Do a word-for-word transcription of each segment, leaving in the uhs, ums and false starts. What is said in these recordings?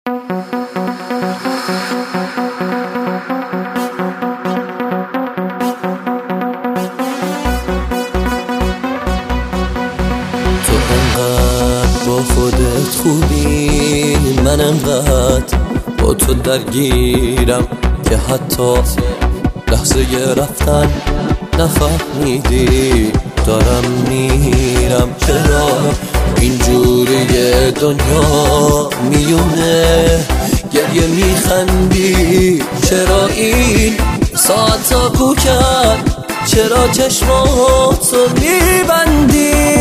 با خودت خوبی، من انقدر با تو درگیرم که حتی لحظه رفتن نفهمیدی دارم میرم. چرا اینجوری دنیا میونه گریه میخندی؟ چرا این ساعتا کوکن؟ چرا چشماتو میبندی؟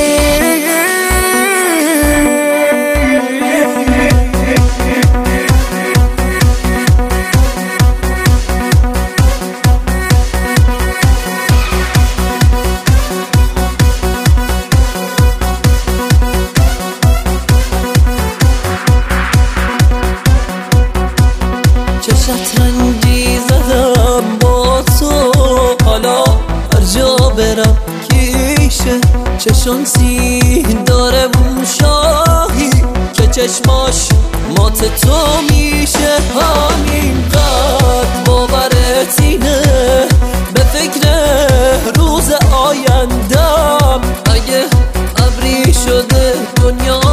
چه شطرنجی زدم با تو، حالا هر جا برم کیشه. چه شانسی داره اون شاهی که چشماش مات تو میشه. همین قد باورت اینه، به فکر روز آیندم اگه ابری شده دنیا.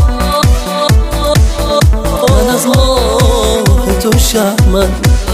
من از ماه تو شرمن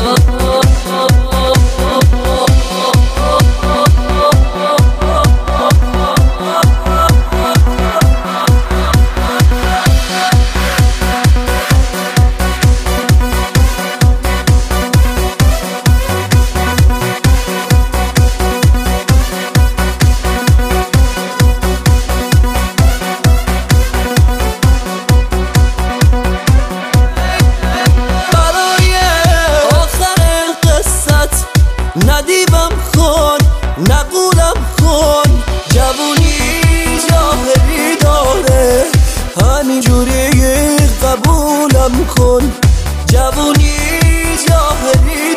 ندیبم کن، نقولم کن، جوونی جاهلی داره، همینجوری قبولم کن. جوونی جاهلی